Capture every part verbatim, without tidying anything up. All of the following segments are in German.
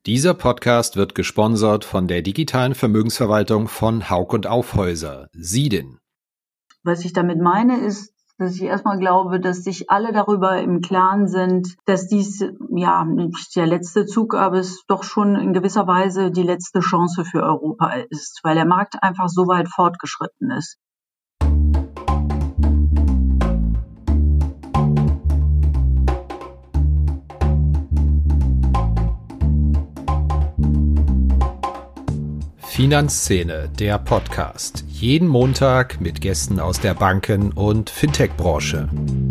Dieser Podcast wird gesponsert von der digitalen Vermögensverwaltung von Hauck und Aufhäuser, Siedin. Was ich damit meine, ist, dass ich erstmal glaube, dass sich alle darüber im Klaren sind, dass dies ja nicht der letzte Zug, aber es doch schon in gewisser Weise die letzte Chance für Europa ist, weil der Markt einfach so weit fortgeschritten ist. Finanzszene, der Podcast. Jeden Montag mit Gästen aus der Banken- und Fintech-Branche.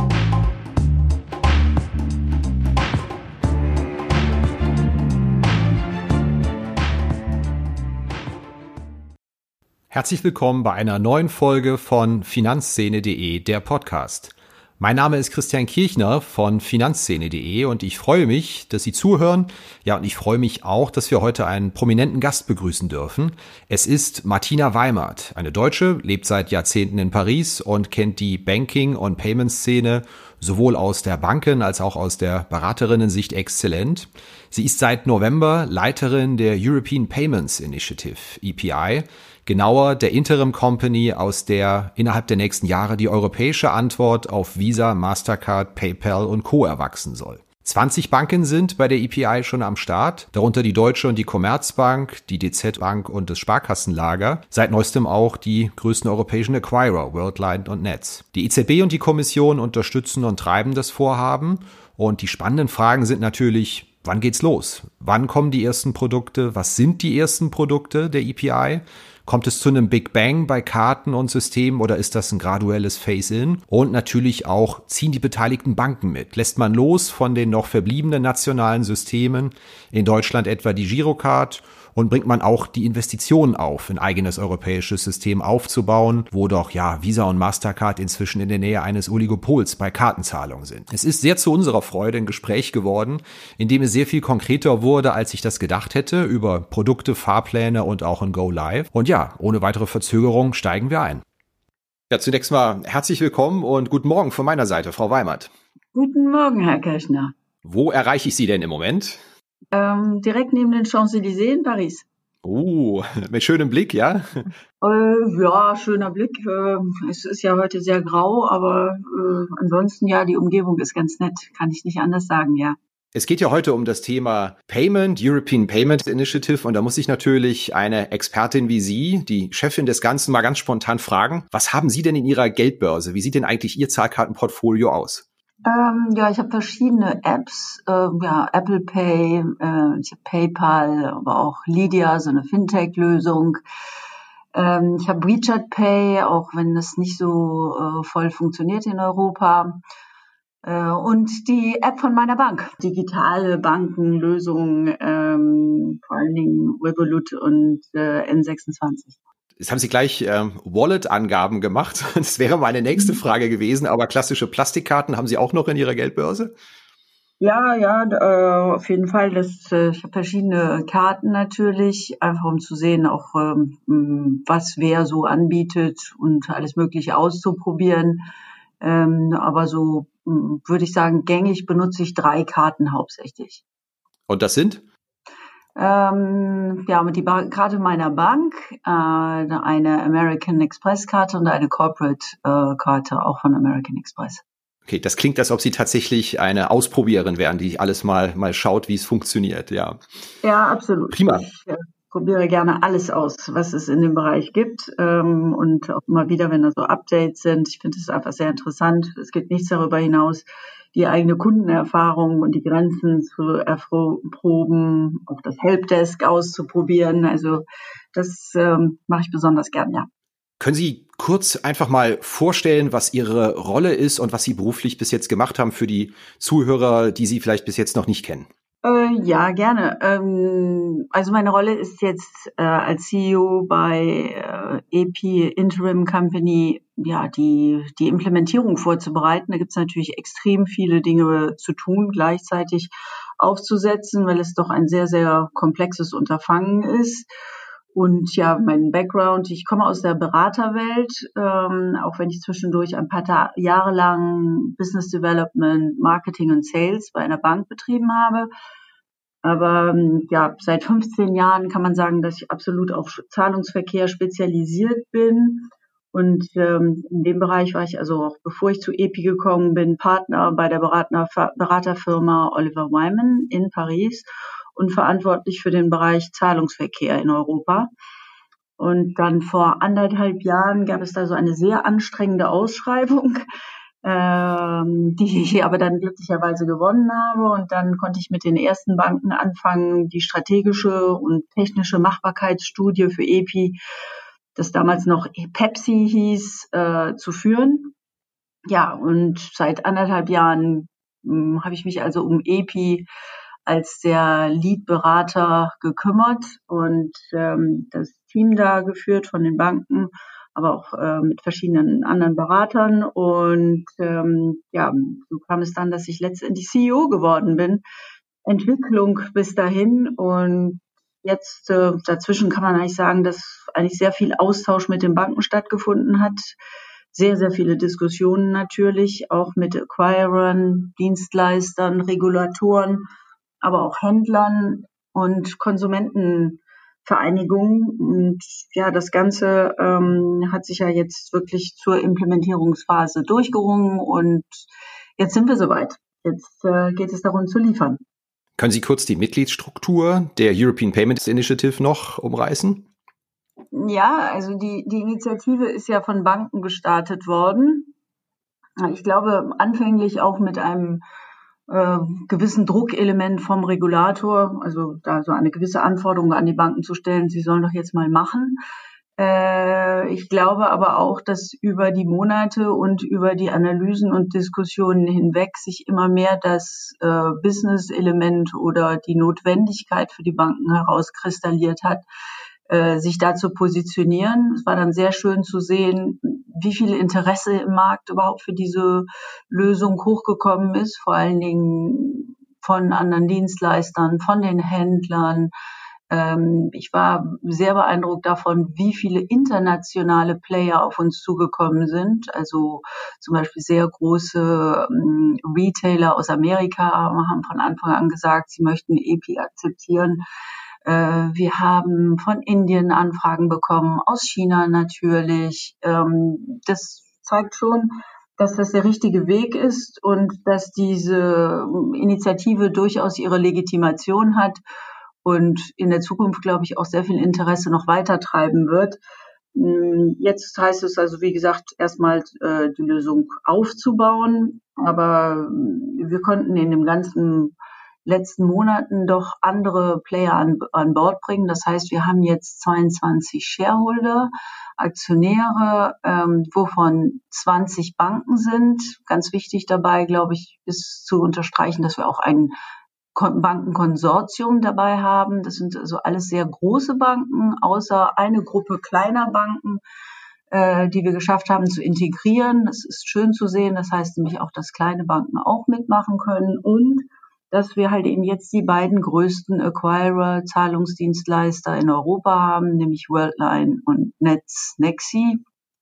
Herzlich willkommen bei einer neuen Folge von Finanzszene punkt de, der Podcast. Mein Name ist Christian Kirchner von Finanzszene punkt de und ich freue mich, dass Sie zuhören. Ja, und ich freue mich auch, dass wir heute einen prominenten Gast begrüßen dürfen. Es ist Martina Weimert, eine Deutsche, lebt seit Jahrzehnten in Paris und kennt die Banking- und Payment-Szene sowohl aus der Banken- als auch aus der Beraterinnen-Sicht exzellent. Sie ist seit November Leiterin der European Payments Initiative, E P I, genauer der Interim Company, aus der innerhalb der nächsten Jahre die europäische Antwort auf Visa, Mastercard, PayPal und Co. erwachsen soll. zwanzig Banken sind bei der E P I schon am Start, darunter die Deutsche und die Commerzbank, die D Z Bank und das Sparkassenlager, seit neuestem auch die größten europäischen Acquirer, Worldline und Nets. Die E Z B und die Kommission unterstützen und treiben das Vorhaben und die spannenden Fragen sind natürlich: Wann geht's los? Wann kommen die ersten Produkte? Was sind die ersten Produkte der E P I? Kommt es zu einem Big Bang bei Karten und Systemen oder ist das ein graduelles Phase-in? Und natürlich auch, ziehen die beteiligten Banken mit? Lässt man los von den noch verbliebenen nationalen Systemen, in Deutschland etwa die Girocard, und bringt man auch die Investitionen auf, ein eigenes europäisches System aufzubauen, wo doch ja Visa und Mastercard inzwischen in der Nähe eines Oligopols bei Kartenzahlungen sind. Es ist sehr zu unserer Freude ein Gespräch geworden, in dem es sehr viel konkreter wurde, als ich das gedacht hätte, über Produkte, Fahrpläne und auch ein Go Live. Und ja, ohne weitere Verzögerung steigen wir ein. Ja, zunächst mal herzlich willkommen und guten Morgen von meiner Seite, Frau Weimert. Guten Morgen, Herr Kirchner. Wo erreiche ich Sie denn im Moment? Ähm, direkt neben den Champs-Élysées in Paris. Oh, mit schönem Blick, ja? Äh, ja, schöner Blick. Äh, es ist ja heute sehr grau, aber äh, ansonsten ja, die Umgebung ist ganz nett. Kann ich nicht anders sagen, ja. Es geht ja heute um das Thema Payment, European Payment Initiative, und da muss ich natürlich eine Expertin wie Sie, die Chefin des Ganzen, mal ganz spontan fragen: Was haben Sie denn in Ihrer Geldbörse? Wie sieht denn eigentlich Ihr Zahlkartenportfolio aus? Ähm, ja, ich habe verschiedene Apps, äh, ja, Apple Pay, äh, ich habe PayPal, aber auch Lydia, so eine Fintech-Lösung. Ähm, ich habe WeChat Pay, auch wenn das nicht so äh, voll funktioniert in Europa. Äh, und die App von meiner Bank, digitale Bankenlösungen, ähm, vor allen Dingen Revolut und äh, N sechsundzwanzig. Jetzt haben Sie gleich ähm, Wallet-Angaben gemacht. Das wäre meine nächste Frage gewesen, aber klassische Plastikkarten haben Sie auch noch in Ihrer Geldbörse? Ja, ja, äh, auf jeden Fall. Das, äh, ich habe verschiedene Karten natürlich, einfach um zu sehen, auch ähm, was wer so anbietet und alles Mögliche auszuprobieren. Ähm, aber so mh, würde ich sagen, gängig benutze ich drei Karten hauptsächlich. Und das sind? Ähm, ja, mit die ba- Karte meiner Bank, äh, eine American Express Karte und eine Corporate äh, Karte, auch von American Express. Okay, das klingt, als ob Sie tatsächlich eine Ausprobiererin wären, die alles mal mal schaut, wie es funktioniert, ja. Ja, absolut. Prima. Ich äh, probiere gerne alles aus, was es in dem Bereich gibt, ähm, und auch immer wieder, wenn da so Updates sind. Ich finde es einfach sehr interessant. Es geht nichts darüber hinaus, die eigene Kundenerfahrung und die Grenzen zu erproben, auch das Helpdesk auszuprobieren. Also das ähm, mache ich besonders gern, ja. Können Sie kurz einfach mal vorstellen, was Ihre Rolle ist und was Sie beruflich bis jetzt gemacht haben für die Zuhörer, die Sie vielleicht bis jetzt noch nicht kennen? Äh, ja, gerne. Ähm, also meine Rolle ist jetzt äh, als C E O bei äh, E P Interim Company, ja, die die Implementierung vorzubereiten. Da gibt es natürlich extrem viele Dinge zu tun, gleichzeitig aufzusetzen, weil es doch ein sehr, sehr komplexes Unterfangen ist. Und ja, mein Background, ich komme aus der Beraterwelt, ähm, auch wenn ich zwischendurch ein paar Ta- Jahre lang Business Development, Marketing und Sales bei einer Bank betrieben habe. Aber ähm, ja, seit fünfzehn Jahren kann man sagen, dass ich absolut auf Zahlungsverkehr spezialisiert bin. Und ähm, in dem Bereich war ich also auch, bevor ich zu E P I gekommen bin, Partner bei der Berater, Beraterfirma Oliver Wyman in Paris und verantwortlich für den Bereich Zahlungsverkehr in Europa. Und dann vor anderthalb Jahren gab es da so eine sehr anstrengende Ausschreibung, ähm, die ich aber dann glücklicherweise gewonnen habe. Und dann konnte ich mit den ersten Banken anfangen, die strategische und technische Machbarkeitsstudie für E P I, das damals noch Pepsi hieß, äh, zu führen. Ja, und seit anderthalb Jahren mh, habe ich mich also um E P I als der Lead-Berater gekümmert und ähm, das Team da geführt von den Banken, aber auch äh, mit verschiedenen anderen Beratern. Und ähm, ja, so kam es dann, dass ich letztendlich C E O geworden bin. Entwicklung bis dahin und jetzt äh, dazwischen kann man eigentlich sagen, dass eigentlich sehr viel Austausch mit den Banken stattgefunden hat. Sehr, sehr viele Diskussionen natürlich, auch mit Acquirern, Dienstleistern, Regulatoren, aber auch Händlern und Konsumentenvereinigungen. Und ja, das Ganze ähm, hat sich ja jetzt wirklich zur Implementierungsphase durchgerungen und jetzt sind wir soweit. Jetzt äh, geht es darum zu liefern. Können Sie kurz die Mitgliedsstruktur der European Payments Initiative noch umreißen? Ja, also die, die Initiative ist ja von Banken gestartet worden. Ich glaube, anfänglich auch mit einem äh, gewissen Druckelement vom Regulator, also da so eine gewisse Anforderung an die Banken zu stellen, sie sollen doch jetzt mal machen. Äh, ich glaube aber auch, dass über die Monate und über die Analysen und Diskussionen hinweg sich immer mehr das äh, Business-Element oder die Notwendigkeit für die Banken herauskristalliert hat, äh, sich da zu positionieren. Es war dann sehr schön zu sehen, wie viel Interesse im Markt überhaupt für diese Lösung hochgekommen ist, vor allen Dingen von anderen Dienstleistern, von den Händlern. Ähm, ich war sehr beeindruckt davon, wie viele internationale Player auf uns zugekommen sind. Also zum Beispiel sehr große ähm, Retailer aus Amerika haben von Anfang an gesagt, sie möchten E P I akzeptieren. Wir haben von Indien Anfragen bekommen, aus China natürlich. Das zeigt schon, dass das der richtige Weg ist und dass diese Initiative durchaus ihre Legitimation hat und in der Zukunft, glaube ich, auch sehr viel Interesse noch weiter treiben wird. Jetzt heißt es also, wie gesagt, erstmal äh, die Lösung aufzubauen, aber wir konnten in dem ganzen letzten Monaten doch andere Player an, an Bord bringen. Das heißt, wir haben jetzt zweiundzwanzig Shareholder, Aktionäre, ähm, wovon zwanzig Banken sind. Ganz wichtig dabei, glaube ich, ist zu unterstreichen, dass wir auch ein Bankenkonsortium dabei haben. Das sind also alles sehr große Banken, außer eine Gruppe kleiner Banken, äh, die wir geschafft haben zu integrieren. Das ist schön zu sehen. Das heißt nämlich auch, dass kleine Banken auch mitmachen können und dass wir halt eben jetzt die beiden größten Acquirer, Zahlungsdienstleister in Europa haben, nämlich Worldline und Nets Nexi.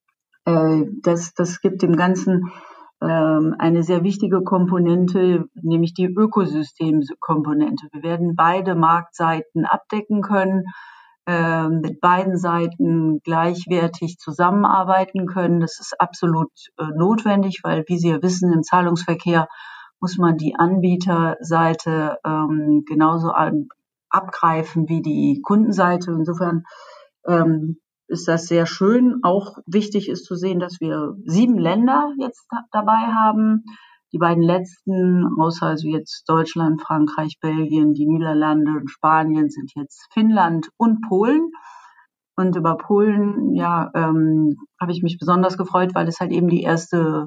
Äh, das, das gibt dem Ganzen ähm, eine sehr wichtige Komponente, nämlich die Ökosystemkomponente. Wir werden beide Marktseiten abdecken können, äh, mit beiden Seiten gleichwertig zusammenarbeiten können. Das ist absolut äh, notwendig, weil, wie Sie ja wissen, im Zahlungsverkehr muss man die Anbieterseite ähm, genauso an, abgreifen wie die Kundenseite. Insofern ähm, ist das sehr schön. Auch wichtig ist zu sehen, dass wir sieben Länder jetzt da, dabei haben. Die beiden letzten, außer also jetzt Deutschland, Frankreich, Belgien, die Niederlande und Spanien, sind jetzt Finnland und Polen. Und über Polen, ja, ähm, habe ich mich besonders gefreut, weil es halt eben die erste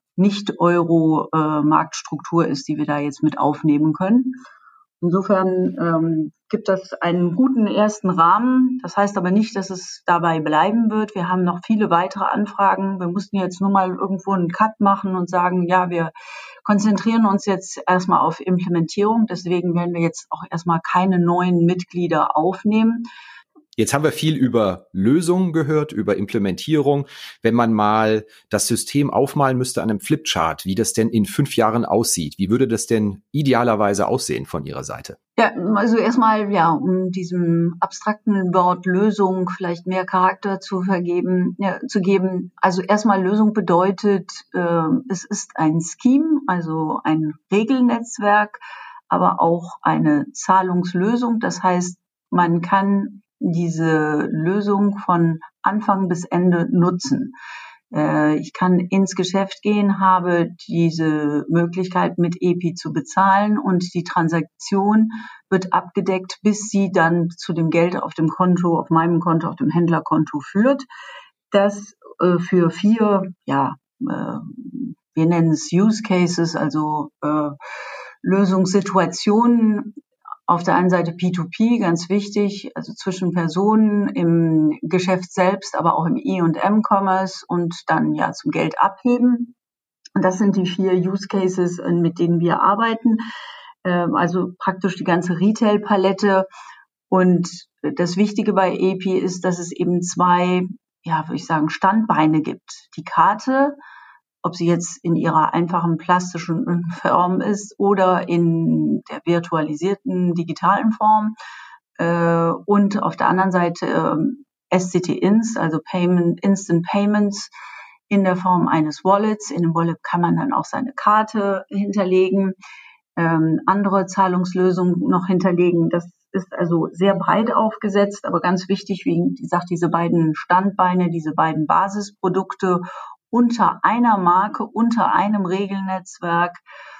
Nicht-Euro-Marktstruktur ist, die wir da jetzt mit aufnehmen können. Insofern ähm, gibt das einen guten ersten Rahmen. Das heißt aber nicht, dass es dabei bleiben wird. Wir haben noch viele weitere Anfragen. Wir mussten jetzt nur mal irgendwo einen Cut machen und sagen, ja, wir konzentrieren uns jetzt erstmal auf Implementierung. Deswegen werden wir jetzt auch erstmal keine neuen Mitglieder aufnehmen. Jetzt haben wir viel über Lösungen gehört, über Implementierung. Wenn man mal das System aufmalen müsste an einem Flipchart, wie das denn in fünf Jahren aussieht, wie würde das denn idealerweise aussehen von Ihrer Seite? Ja, also erstmal, ja, um diesem abstrakten Wort Lösung vielleicht mehr Charakter zu vergeben, ja, zu geben. Also erstmal Lösung bedeutet, äh, es ist ein Scheme, also ein Regelnetzwerk, aber auch eine Zahlungslösung. Das heißt, man kann diese Lösung von Anfang bis Ende nutzen. Äh, ich kann ins Geschäft gehen, habe diese Möglichkeit mit E P I zu bezahlen und die Transaktion wird abgedeckt, bis sie dann zu dem Geld auf dem Konto, auf meinem Konto, auf dem Händlerkonto führt. Das äh, für vier, ja, äh, wir nennen es Use Cases, also äh, Lösungssituationen. Auf der einen Seite P zwei P, ganz wichtig, also zwischen Personen im Geschäft selbst, aber auch im E und M-Commerce und dann ja zum Geld abheben. Und das sind die vier Use Cases, mit denen wir arbeiten. Also praktisch die ganze Retail-Palette. Und das Wichtige bei E P I ist, dass es eben zwei, ja, würde ich sagen, Standbeine gibt. Die Karte, ob sie jetzt in ihrer einfachen plastischen Form ist oder in der virtualisierten digitalen Form. Äh, und auf der anderen Seite äh, S C T-Ins, also Payment, Instant Payments in der Form eines Wallets. In dem Wallet kann man dann auch seine Karte hinterlegen, ähm, andere Zahlungslösungen noch hinterlegen. Das ist also sehr breit aufgesetzt, aber ganz wichtig, wie gesagt, diese beiden Standbeine, diese beiden Basisprodukte unter einer Marke, unter einem Regelnetzwerk,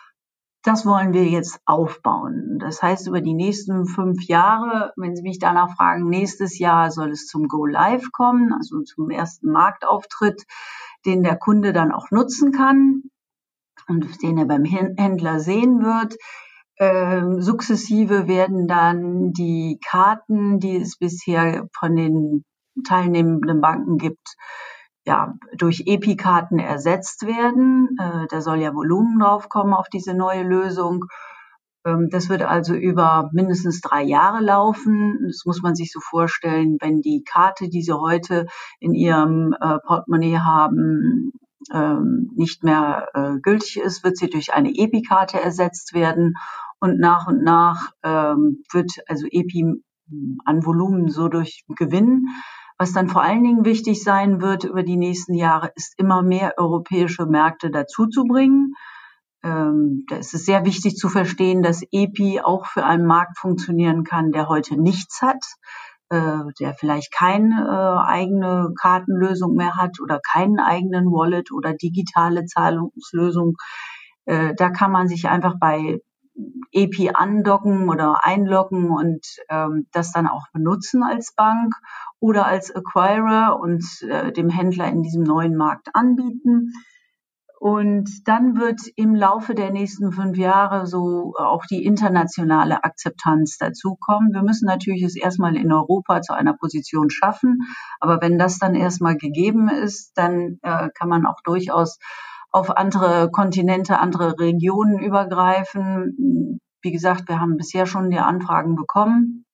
das wollen wir jetzt aufbauen. Das heißt, über die nächsten fünf Jahre, wenn Sie mich danach fragen, nächstes Jahr soll es zum Go Live kommen, also zum ersten Marktauftritt, den der Kunde dann auch nutzen kann und den er beim Händler sehen wird. Ähm, sukzessive werden dann die Karten, die es bisher von den teilnehmenden Banken gibt, ja, durch E P I-Karten ersetzt werden. Äh, da soll ja Volumen draufkommen auf diese neue Lösung. Ähm, das wird also über mindestens drei Jahre laufen. Das muss man sich so vorstellen, wenn die Karte, die Sie heute in Ihrem äh, Portemonnaie haben, ähm, nicht mehr äh, gültig ist, wird sie durch eine E P I-Karte ersetzt werden. Und nach und nach ähm, wird also E P I an Volumen so durch gewinnen. Was dann vor allen Dingen wichtig sein wird über die nächsten Jahre, ist immer mehr europäische Märkte dazuzubringen. Ähm, da ist es sehr wichtig zu verstehen, dass E P I auch für einen Markt funktionieren kann, der heute nichts hat, äh, der vielleicht keine äh, eigene Kartenlösung mehr hat oder keinen eigenen Wallet oder digitale Zahlungslösung. Äh, da kann man sich einfach bei E P I andocken oder einloggen und ähm, das dann auch benutzen als Bank oder als Acquirer und äh, dem Händler in diesem neuen Markt anbieten. Und dann wird im Laufe der nächsten fünf Jahre so auch die internationale Akzeptanz dazukommen. Wir müssen natürlich es erstmal in Europa zu einer Position schaffen. Aber wenn das dann erstmal gegeben ist, dann äh, kann man auch durchaus auf andere Kontinente, andere Regionen übergreifen. Wie gesagt, wir haben bisher schon die Anfragen bekommen.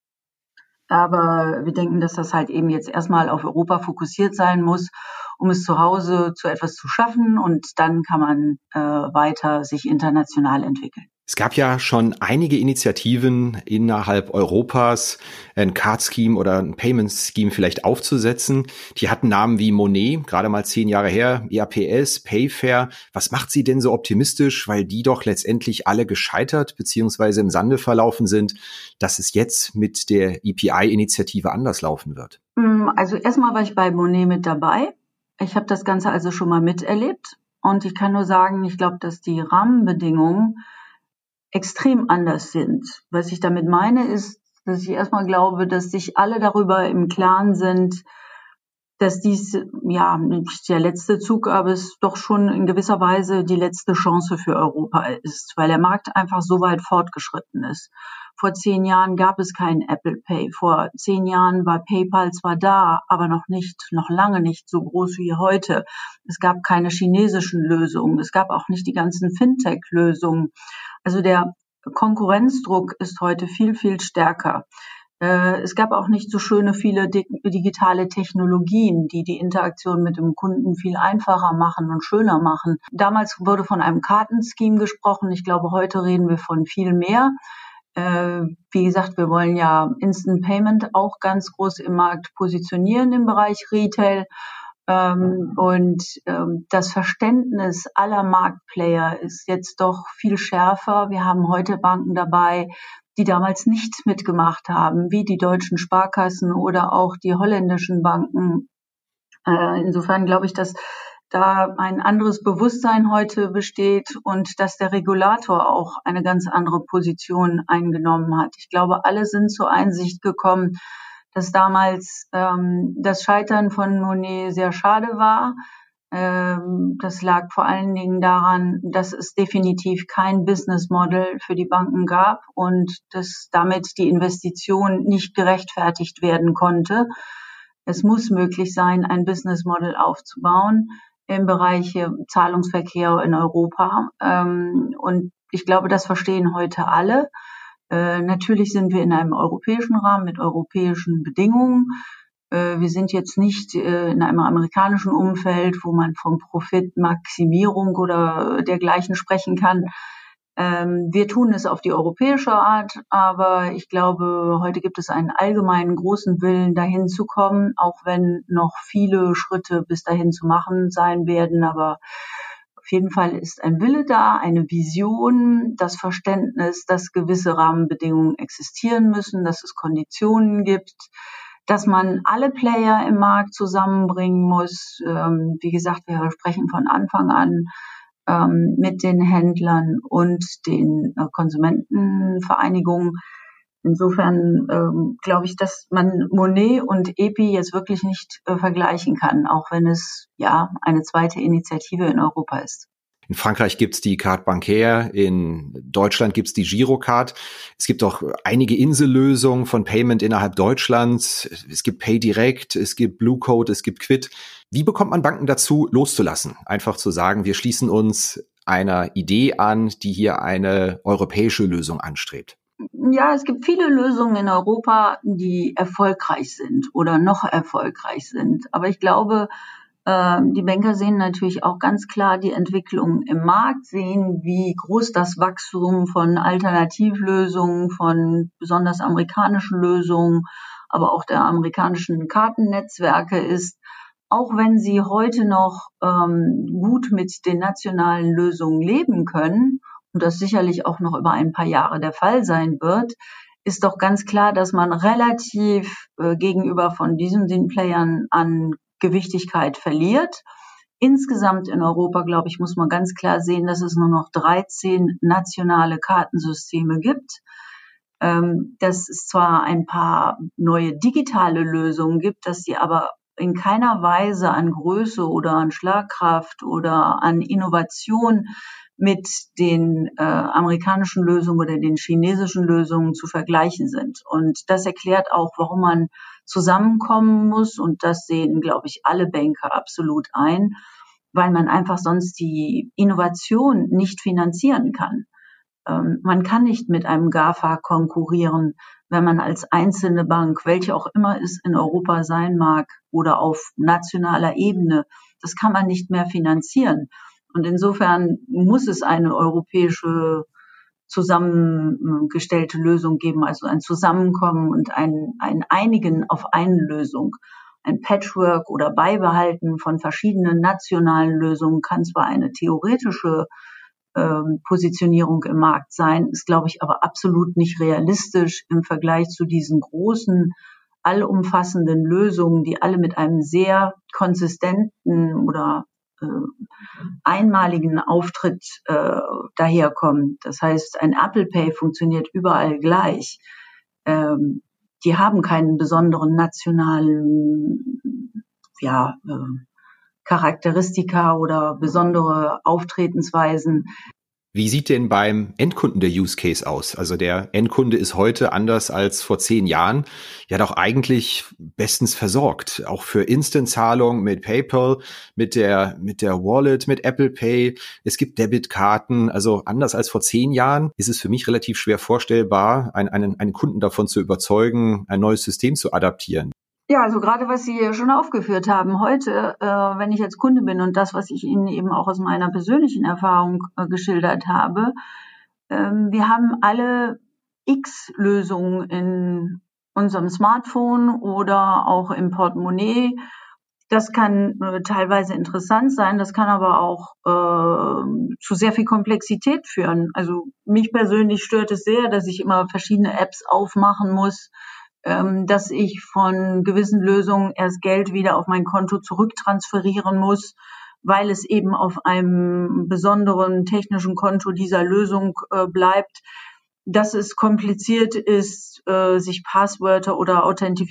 Aber wir denken, dass das halt eben jetzt erstmal auf Europa fokussiert sein muss, um es zu Hause zu etwas zu schaffen. Und dann kann man äh, weiter sich international entwickeln. Es gab ja schon einige Initiativen innerhalb Europas, ein Card-Scheme oder ein Payment-Scheme vielleicht aufzusetzen. Die hatten Namen wie Monet, gerade mal zehn Jahre her, E R P S, Payfair. Was macht Sie denn so optimistisch, weil die doch letztendlich alle gescheitert bzw. im Sande verlaufen sind, dass es jetzt mit der E P I-Initiative anders laufen wird? Also erstmal war ich bei Monet mit dabei. Ich habe das Ganze also schon mal miterlebt. Und ich kann nur sagen, ich glaube, dass die Rahmenbedingungen extrem anders sind. Was ich damit meine, ist, dass ich erstmal glaube, dass sich alle darüber im Klaren sind, dass dies ja nicht der letzte Zug, aber es doch schon in gewisser Weise die letzte Chance für Europa ist, weil der Markt einfach so weit fortgeschritten ist. Vor zehn Jahren gab es keinen Apple Pay. Vor zehn Jahren war PayPal zwar da, aber noch nicht, noch lange nicht so groß wie heute. Es gab keine chinesischen Lösungen. Es gab auch nicht die ganzen Fintech-Lösungen. Also der Konkurrenzdruck ist heute viel, viel stärker. Äh, es gab auch nicht so schöne viele di- digitale Technologien, die die Interaktion mit dem Kunden viel einfacher machen und schöner machen. Damals wurde von einem Kartenscheme gesprochen. Ich glaube, heute reden wir von viel mehr. Äh, wie gesagt, wir wollen ja Instant Payment auch ganz groß im Markt positionieren im Bereich Retail. Ähm, und ähm, das Verständnis aller Marktplayer ist jetzt doch viel schärfer. Wir haben heute Banken dabei, die damals nicht mitgemacht haben, wie die deutschen Sparkassen oder auch die holländischen Banken. Äh, insofern glaube ich, dass da ein anderes Bewusstsein heute besteht und dass der Regulator auch eine ganz andere Position eingenommen hat. Ich glaube, alle sind zur Einsicht gekommen, dass damals ähm, das Scheitern von Monet sehr schade war. Ähm, das lag vor allen Dingen daran, dass es definitiv kein Business Model für die Banken gab und dass damit die Investition nicht gerechtfertigt werden konnte. Es muss möglich sein, ein Business Model aufzubauen im Bereich Zahlungsverkehr in Europa. Ähm, und ich glaube, das verstehen heute alle. Äh, natürlich sind wir in einem europäischen Rahmen mit europäischen Bedingungen. Äh, wir sind jetzt nicht äh, in einem amerikanischen Umfeld, wo man von Profitmaximierung oder dergleichen sprechen kann. Ähm, wir tun es auf die europäische Art, aber ich glaube, heute gibt es einen allgemeinen großen Willen, dahin zu kommen, auch wenn noch viele Schritte bis dahin zu machen sein werden. Aber auf jeden Fall ist ein Wille da, eine Vision, das Verständnis, dass gewisse Rahmenbedingungen existieren müssen, dass es Konditionen gibt, dass man alle Player im Markt zusammenbringen muss. Ähm, wie gesagt, wir sprechen von Anfang an ähm, mit den Händlern und den äh, Konsumentenvereinigungen. Insofern ähm, glaube ich, dass man Monet und E P I jetzt wirklich nicht äh, vergleichen kann, auch wenn es ja eine zweite Initiative in Europa ist. In Frankreich gibt's die Carte Bancaire, in Deutschland gibt's die Girocard. Es gibt auch einige Insellösungen von Payment innerhalb Deutschlands. Es gibt PayDirect, es gibt Bluecode, es gibt Quid. Wie bekommt man Banken dazu, loszulassen? Einfach zu sagen, wir schließen uns einer Idee an, die hier eine europäische Lösung anstrebt. Ja, es gibt viele Lösungen in Europa, die erfolgreich sind oder noch erfolgreich sind. Aber ich glaube, die Banker sehen natürlich auch ganz klar die Entwicklung im Markt, sehen, wie groß das Wachstum von Alternativlösungen, von besonders amerikanischen Lösungen, aber auch der amerikanischen Kartennetzwerke ist. Auch wenn sie heute noch ähm, gut mit den nationalen Lösungen leben können, und das sicherlich auch noch über ein paar Jahre der Fall sein wird, ist doch ganz klar, dass man relativ äh, gegenüber von diesen den Playern an Gewichtigkeit verliert. Insgesamt in Europa, glaube ich, muss man ganz klar sehen, dass es nur noch dreizehn nationale Kartensysteme gibt. Ähm, dass es zwar ein paar neue digitale Lösungen gibt, dass sie aber in keiner Weise an Größe oder an Schlagkraft oder an Innovation mit den äh, amerikanischen Lösungen oder den chinesischen Lösungen zu vergleichen sind. Und das erklärt auch, warum man zusammenkommen muss. Und das sehen, glaube ich, alle Banker absolut ein, weil man einfach sonst die Innovation nicht finanzieren kann. Ähm, man kann nicht mit einem GAFA konkurrieren, wenn man als einzelne Bank, welche auch immer es in Europa sein mag oder auf nationaler Ebene, das kann man nicht mehr finanzieren. Und insofern muss es eine europäische zusammengestellte Lösung geben, also ein Zusammenkommen und ein, ein Einigen auf eine Lösung. Ein Patchwork oder Beibehalten von verschiedenen nationalen Lösungen kann zwar eine theoretische ähm, Positionierung im Markt sein, ist, glaube ich, aber absolut nicht realistisch im Vergleich zu diesen großen, allumfassenden Lösungen, die alle mit einem sehr konsistenten oder äh, einmaligen Auftritt äh, daherkommen. Das heißt, ein Apple Pay funktioniert überall gleich. Ähm, die haben keinen besonderen nationalen ja, äh, Charakteristika oder besondere Auftretensweisen. Wie sieht denn beim Endkunden der Use Case aus? Also der Endkunde ist heute anders als vor zehn Jahren ja doch eigentlich bestens versorgt. Auch für Instant-Zahlung mit PayPal, mit der, mit der Wallet, mit Apple Pay. Es gibt Debitkarten. Also anders als vor zehn Jahren ist es für mich relativ schwer vorstellbar, einen, einen, einen Kunden davon zu überzeugen, ein neues System zu adaptieren. Ja, also gerade was Sie schon aufgeführt haben, heute, äh, wenn ich jetzt Kunde bin und das, was ich Ihnen eben auch aus meiner persönlichen Erfahrung äh, geschildert habe, ähm, wir haben alle X Lösungen in unserem Smartphone oder auch im Portemonnaie. Das kann äh, teilweise interessant sein, das kann aber auch äh, zu sehr viel Komplexität führen. Also mich persönlich stört es sehr, dass ich immer verschiedene Apps aufmachen muss, ähm, dass ich von gewissen Lösungen erst Geld wieder auf mein Konto zurücktransferieren muss, weil es eben auf einem besonderen technischen Konto dieser Lösung äh, bleibt. Dass es kompliziert ist, äh, sich Passwörter oder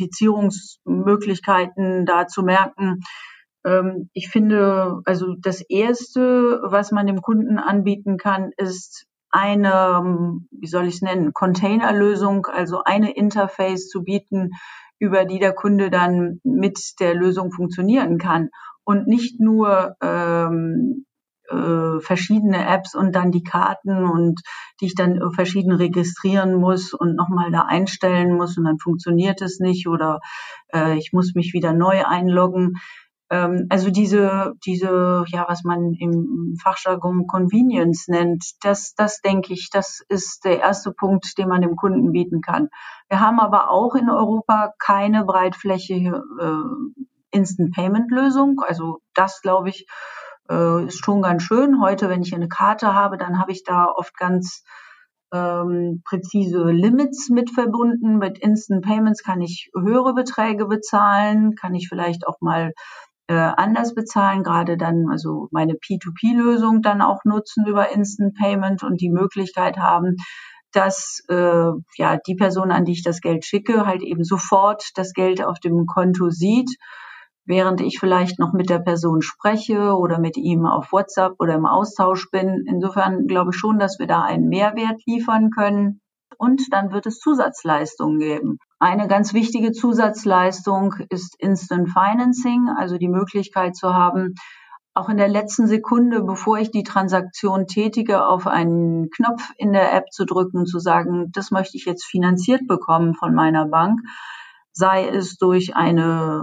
Authentifizierungsmöglichkeiten da zu merken. Ähm, ich finde, also das Erste, was man dem Kunden anbieten kann, ist eine, wie soll ich es nennen, Containerlösung, also eine Interface zu bieten, über die der Kunde dann mit der Lösung funktionieren kann und nicht nur ähm, äh, verschiedene Apps und dann die Karten und die ich dann äh, verschieden registrieren muss und nochmal da einstellen muss und dann funktioniert es nicht oder äh, ich muss mich wieder neu einloggen. Also diese, diese, ja, was man im Fachjargon Convenience nennt, das, das denke ich, das ist der erste Punkt, den man dem Kunden bieten kann. Wir haben aber auch in Europa keine breitflächige äh, Instant Payment Lösung. Also das, glaube ich, äh, ist schon ganz schön. Heute, wenn ich eine Karte habe, dann habe ich da oft ganz ähm, präzise Limits mit verbunden. Mit Instant Payments kann ich höhere Beträge bezahlen, kann ich vielleicht auch mal äh, anders bezahlen, gerade dann also meine P zwei P Lösung dann auch nutzen über Instant Payment und die Möglichkeit haben, dass äh, ja die Person, an die ich das Geld schicke, halt eben sofort das Geld auf dem Konto sieht, während ich vielleicht noch mit der Person spreche oder mit ihm auf WhatsApp oder im Austausch bin. Insofern glaube ich schon, dass wir da einen Mehrwert liefern können. Und dann wird es Zusatzleistungen geben. Eine ganz wichtige Zusatzleistung ist Instant Financing, also die Möglichkeit zu haben, auch in der letzten Sekunde, bevor ich die Transaktion tätige, auf einen Knopf in der App zu drücken, zu sagen, das möchte ich jetzt finanziert bekommen von meiner Bank, sei es durch eine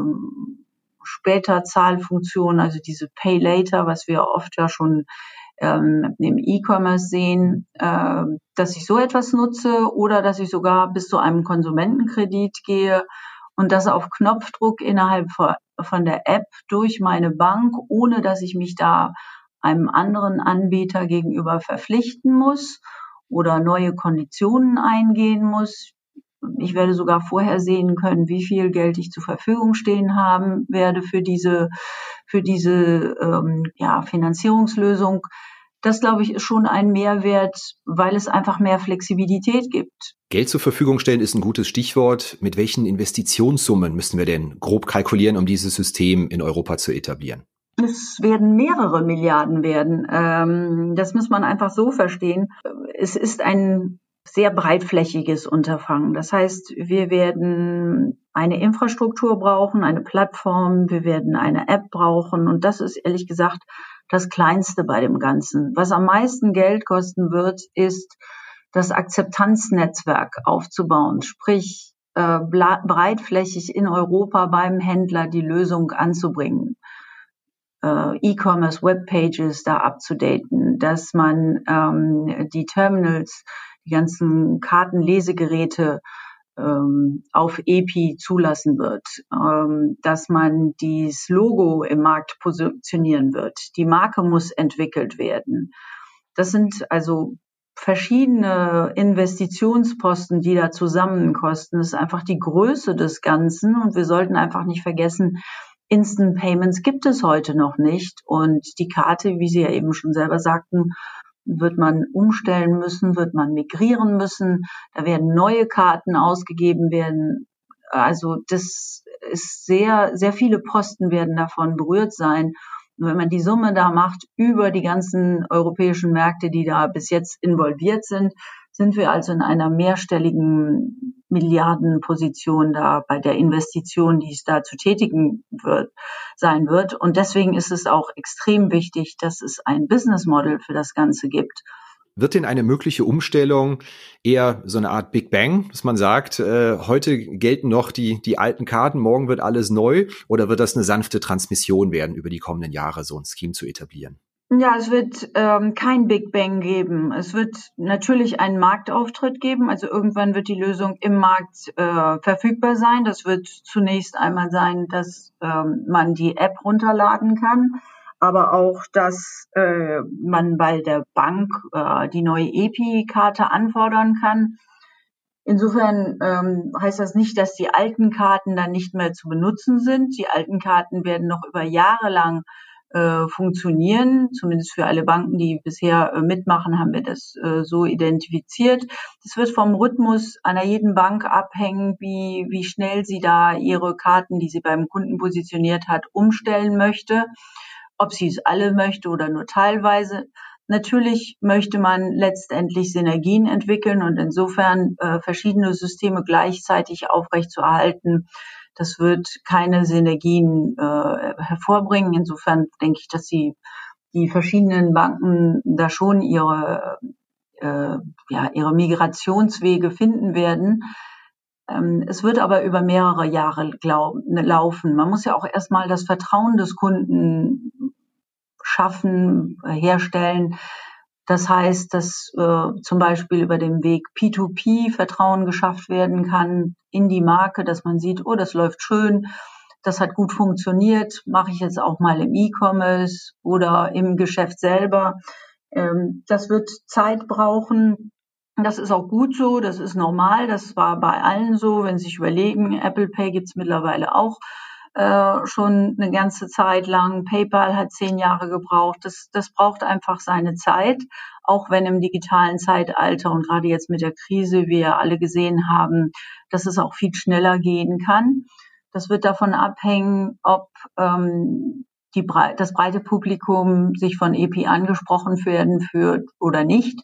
später Zahlfunktion, also diese Pay Later, was wir oft ja schon ähm, im E-Commerce sehen, äh, dass ich so etwas nutze oder dass ich sogar bis zu einem Konsumentenkredit gehe und das auf Knopfdruck innerhalb von der App durch meine Bank, ohne dass ich mich da einem anderen Anbieter gegenüber verpflichten muss oder neue Konditionen eingehen muss. Ich werde sogar vorher sehen können, wie viel Geld ich zur Verfügung stehen haben werde für diese, für diese ähm, ja, Finanzierungslösung. Das, glaube ich, ist schon ein Mehrwert, weil es einfach mehr Flexibilität gibt. Geld zur Verfügung stellen ist ein gutes Stichwort. Mit welchen Investitionssummen müssen wir denn grob kalkulieren, um dieses System in Europa zu etablieren? Es werden mehrere Milliarden werden. Ähm, das muss man einfach so verstehen. Es ist ein sehr breitflächiges Unterfangen. Das heißt, wir werden eine Infrastruktur brauchen, eine Plattform, wir werden eine App brauchen und das ist ehrlich gesagt das Kleinste bei dem Ganzen. Was am meisten Geld kosten wird, ist das Akzeptanznetzwerk aufzubauen, sprich äh, breitflächig in Europa beim Händler die Lösung anzubringen. E-Commerce, Webpages da abzudaten, dass man ähm, die Terminals, die ganzen Kartenlesegeräte ähm, auf E P I zulassen wird, ähm, dass man dieses Logo im Markt positionieren wird. Die Marke muss entwickelt werden. Das sind also verschiedene Investitionsposten, die da zusammenkosten. Das ist einfach die Größe des Ganzen und wir sollten einfach nicht vergessen, Instant Payments gibt es heute noch nicht und die Karte, wie Sie ja eben schon selber sagten, wird man umstellen müssen, wird man migrieren müssen, da werden neue Karten ausgegeben werden. Also das ist sehr, sehr viele Posten werden davon berührt sein Und wenn man die Summe da macht über die ganzen europäischen Märkte, die da bis jetzt involviert sind, sind wir also in einer mehrstelligen Milliardenposition da bei der Investition, die es da zu tätigen wird, sein wird. Und deswegen ist es auch extrem wichtig, dass es ein Business Model für das Ganze gibt. Wird denn eine mögliche Umstellung eher so eine Art Big Bang, dass man sagt, äh, heute gelten noch die, die alten Karten, morgen wird alles neu, oder wird das eine sanfte Transmission werden, über die kommenden Jahre so ein Scheme zu etablieren? Ja, es wird ähm, kein Big Bang geben. Es wird natürlich einen Marktauftritt geben. Also irgendwann wird die Lösung im Markt äh, verfügbar sein. Das wird zunächst einmal sein, dass ähm, man die App runterladen kann, aber auch, dass äh, man bei der Bank äh, die neue E P I-Karte anfordern kann. Insofern ähm, heißt das nicht, dass die alten Karten dann nicht mehr zu benutzen sind. Die alten Karten werden noch über Jahre lang äh, funktionieren. Zumindest für alle Banken, die bisher äh, mitmachen, haben wir das äh, so identifiziert. Das wird vom Rhythmus einer jeden Bank abhängen, wie, wie schnell sie da ihre Karten, die sie beim Kunden positioniert hat, umstellen möchte. Ob sie es alle möchte oder nur teilweise. Natürlich möchte man letztendlich Synergien entwickeln und insofern äh, verschiedene Systeme gleichzeitig aufrechtzuerhalten. Das wird keine Synergien äh, hervorbringen. Insofern denke ich, dass sie die verschiedenen Banken da schon ihre äh, ja ihre Migrationswege finden werden. Es wird aber über mehrere Jahre glaub, laufen. Man muss ja auch erstmal das Vertrauen des Kunden schaffen, herstellen. Das heißt, dass äh, zum Beispiel über den Weg P zwei P Vertrauen geschafft werden kann in die Marke, dass man sieht, oh, das läuft schön, das hat gut funktioniert, mache ich jetzt auch mal im E-Commerce oder im Geschäft selber. Ähm, das wird Zeit brauchen. Das ist auch gut so, das ist normal, das war bei allen so. Wenn Sie sich überlegen, Apple Pay gibt's mittlerweile auch äh, schon eine ganze Zeit lang. PayPal hat zehn Jahre gebraucht. Das, das braucht einfach seine Zeit, auch wenn im digitalen Zeitalter und gerade jetzt mit der Krise wir alle gesehen haben, dass es auch viel schneller gehen kann. Das wird davon abhängen, ob ähm, die, das breite Publikum sich von E P I angesprochen werden fühlt oder nicht.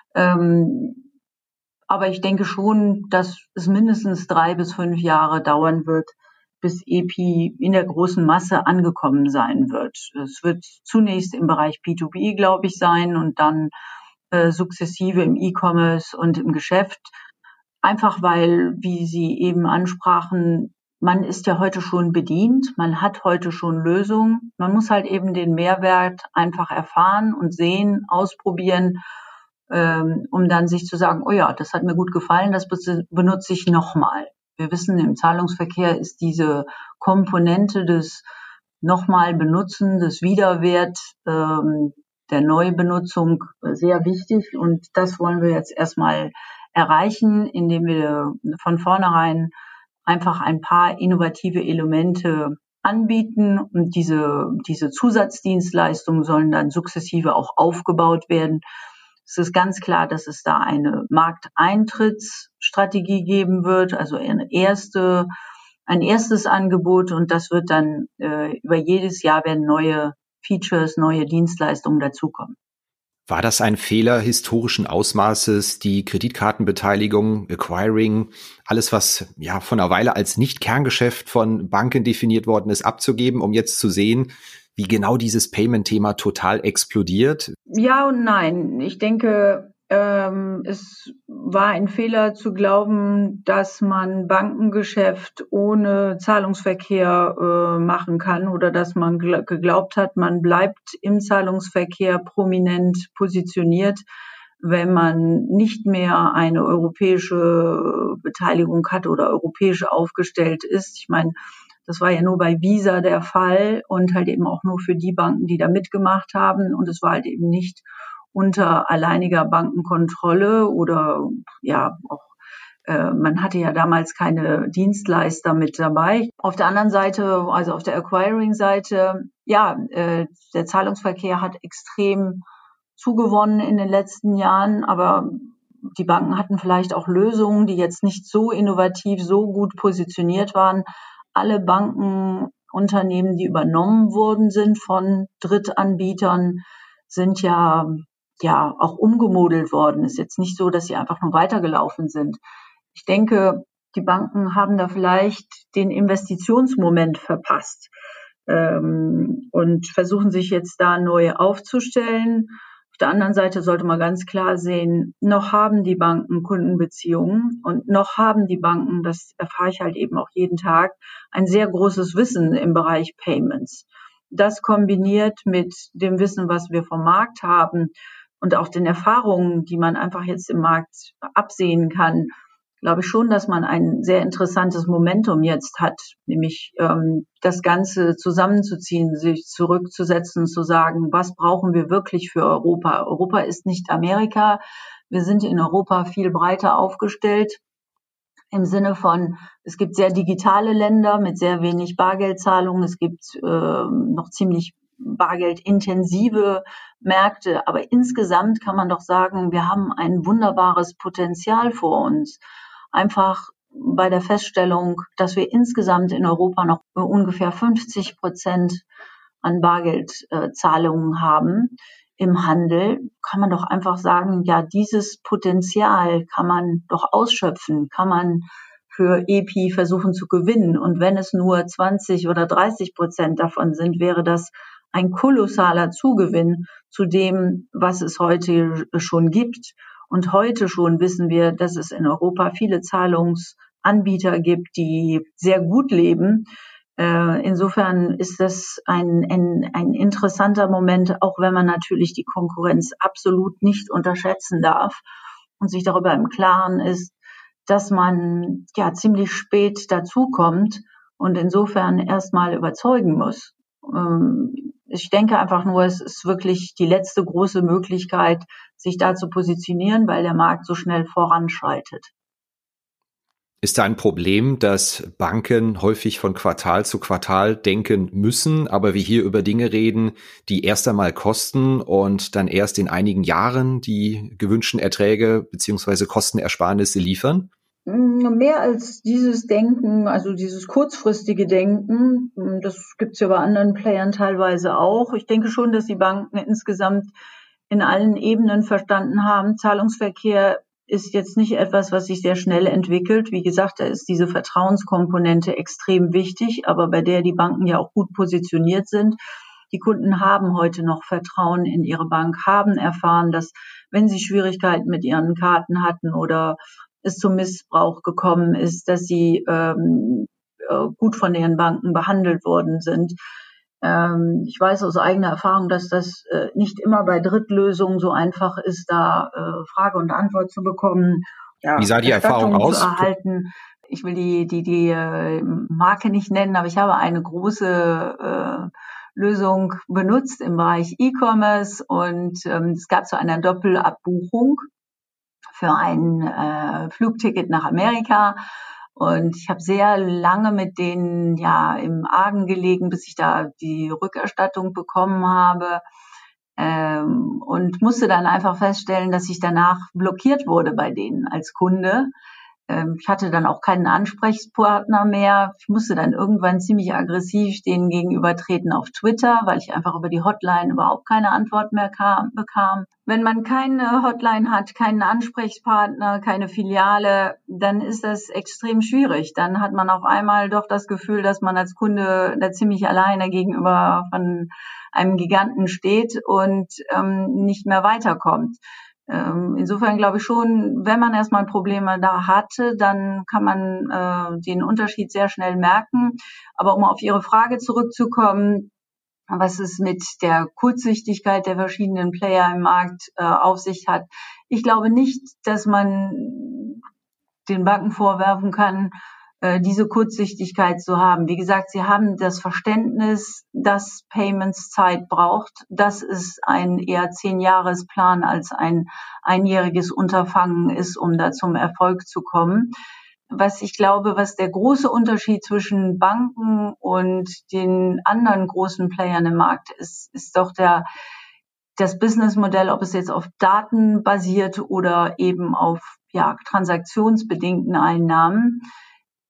Ähm, aber ich denke schon, dass es mindestens drei bis fünf Jahre dauern wird, bis E P I in der großen Masse angekommen sein wird. Es wird zunächst im Bereich P zwei P, glaube ich, sein und dann äh, sukzessive im E-Commerce und im Geschäft. Einfach weil, wie Sie eben ansprachen, man ist ja heute schon bedient, man hat heute schon Lösungen. Man muss halt eben den Mehrwert einfach erfahren und sehen, ausprobieren, um dann sich zu sagen, oh ja, das hat mir gut gefallen, das benutze ich nochmal. Wir wissen, im Zahlungsverkehr ist diese Komponente des nochmal Benutzen, des Wiederwert ähm, der Neubenutzung sehr wichtig und das wollen wir jetzt erstmal erreichen, indem wir von vornherein einfach ein paar innovative Elemente anbieten und diese, diese Zusatzdienstleistungen sollen dann sukzessive auch aufgebaut werden. Es ist ganz klar, dass es da eine Markteintrittsstrategie geben wird, also eine erste, ein erstes Angebot und das wird dann äh, über jedes Jahr werden neue Features, neue Dienstleistungen dazukommen. War das ein Fehler historischen Ausmaßes, die Kreditkartenbeteiligung, Acquiring, alles, was ja von einer Weile als Nicht-Kerngeschäft von Banken definiert worden ist, abzugeben, um jetzt zu sehen, wie genau dieses Payment-Thema total explodiert? Ja und nein. Ich denke, ähm, es war ein Fehler zu glauben, dass man Bankengeschäft ohne Zahlungsverkehr äh, machen kann oder dass man gl- geglaubt hat, man bleibt im Zahlungsverkehr prominent positioniert, wenn man nicht mehr eine europäische Beteiligung hat oder europäisch aufgestellt ist. Ich meine, das war ja nur bei Visa der Fall und halt eben auch nur für die Banken, die da mitgemacht haben. Und es war halt eben nicht unter alleiniger Bankenkontrolle oder ja auch äh, man hatte ja damals keine Dienstleister mit dabei. Auf der anderen Seite, also auf der Acquiring-Seite, ja, äh, der Zahlungsverkehr hat extrem zugewonnen in den letzten Jahren, aber die Banken hatten vielleicht auch Lösungen, die jetzt nicht so innovativ, so gut positioniert waren. Alle Banken Unternehmen, die übernommen worden sind von Drittanbietern, sind ja, ja auch umgemodelt worden. Es ist jetzt nicht so, dass sie einfach nur weitergelaufen sind. Ich denke, die Banken haben da vielleicht den Investitionsmoment verpasst ähm, und versuchen sich jetzt da neu aufzustellen. Auf der anderen Seite sollte man ganz klar sehen, noch haben die Banken Kundenbeziehungen und noch haben die Banken, das erfahre ich halt eben auch jeden Tag, ein sehr großes Wissen im Bereich Payments. Das kombiniert mit dem Wissen, was wir vom Markt haben und auch den Erfahrungen, die man einfach jetzt im Markt absehen kann, glaube ich schon, dass man ein sehr interessantes Momentum jetzt hat, nämlich ähm, das Ganze zusammenzuziehen, sich zurückzusetzen, zu sagen, was brauchen wir wirklich für Europa? Europa ist nicht Amerika. Wir sind in Europa viel breiter aufgestellt im Sinne von, es gibt sehr digitale Länder mit sehr wenig Bargeldzahlungen. Es gibt äh, noch ziemlich bargeldintensive Märkte. Aber insgesamt kann man doch sagen, wir haben ein wunderbares Potenzial vor uns. Einfach bei der Feststellung, dass wir insgesamt in Europa noch ungefähr fünfzig Prozent an Bargeldzahlungen haben im Handel, kann man doch einfach sagen, ja, dieses Potenzial kann man doch ausschöpfen, kann man für E P I versuchen zu gewinnen. Und wenn es nur zwanzig oder dreißig Prozent davon sind, wäre das ein kolossaler Zugewinn zu dem, was es heute schon gibt. Und heute schon wissen wir, dass es in Europa viele Zahlungsanbieter gibt, die sehr gut leben. Insofern ist das ein, ein, ein interessanter Moment, auch wenn man natürlich die Konkurrenz absolut nicht unterschätzen darf und sich darüber im Klaren ist, dass man ja ziemlich spät dazukommt und insofern erstmal überzeugen muss. Ich denke einfach nur, es ist wirklich die letzte große Möglichkeit, sich da zu positionieren, weil der Markt so schnell voranschreitet. Ist da ein Problem, dass Banken häufig von Quartal zu Quartal denken müssen, aber wir hier über Dinge reden, die erst einmal kosten und dann erst in einigen Jahren die gewünschten Erträge bzw. Kostenersparnisse liefern? Mehr als dieses Denken, also dieses kurzfristige Denken, das gibt es ja bei anderen Playern teilweise auch. Ich denke schon, dass die Banken insgesamt in allen Ebenen verstanden haben, Zahlungsverkehr ist jetzt nicht etwas, was sich sehr schnell entwickelt. Wie gesagt, da ist diese Vertrauenskomponente extrem wichtig, aber bei der die Banken ja auch gut positioniert sind. Die Kunden haben heute noch Vertrauen in ihre Bank, haben erfahren, dass wenn sie Schwierigkeiten mit ihren Karten hatten oder es zum Missbrauch gekommen ist, dass sie ähm, gut von ihren Banken behandelt worden sind. Ähm, ich weiß aus eigener Erfahrung, dass das äh, nicht immer bei Drittlösungen so einfach ist, da äh, Frage und Antwort zu bekommen, ja, Wie sah die Erfahrung aus? Zu erhalten. Ich will die die die äh, Marke nicht nennen, aber ich habe eine große äh, Lösung benutzt im Bereich E-Commerce und ähm, es gab so eine Doppelabbuchung für ein äh, Flugticket nach Amerika. Und ich habe sehr lange mit denen ja im Argen gelegen, bis ich da die Rückerstattung bekommen habe. Ähm, und musste dann einfach feststellen, dass ich danach blockiert wurde bei denen als Kunde. Ähm, ich hatte dann auch keinen Ansprechpartner mehr. Ich musste dann irgendwann ziemlich aggressiv denen gegenübertreten auf Twitter, weil ich einfach über die Hotline überhaupt keine Antwort mehr kam, bekam. Wenn man keine Hotline hat, keinen Ansprechpartner, keine Filiale, dann ist das extrem schwierig. Dann hat man auf einmal doch das Gefühl, dass man als Kunde da ziemlich alleine gegenüber von einem Giganten steht und ähm, nicht mehr weiterkommt. Ähm, insofern glaube ich schon, wenn man erstmal Probleme da hatte, dann kann man äh, den Unterschied sehr schnell merken. Aber um auf Ihre Frage zurückzukommen, was es mit der Kurzsichtigkeit der verschiedenen Player im Markt äh, auf sich hat. Ich glaube nicht, dass man den Banken vorwerfen kann, äh, diese Kurzsichtigkeit zu haben. Wie gesagt, sie haben das Verständnis, dass Payments Zeit braucht. Das ist ein eher Zehn-Jahres-Plan als ein einjähriges Unterfangen ist, um da zum Erfolg zu kommen. Was ich glaube, was der große Unterschied zwischen Banken und den anderen großen Playern im Markt ist, ist doch der, das Businessmodell, ob es jetzt auf Daten basiert oder eben auf, ja, transaktionsbedingten Einnahmen.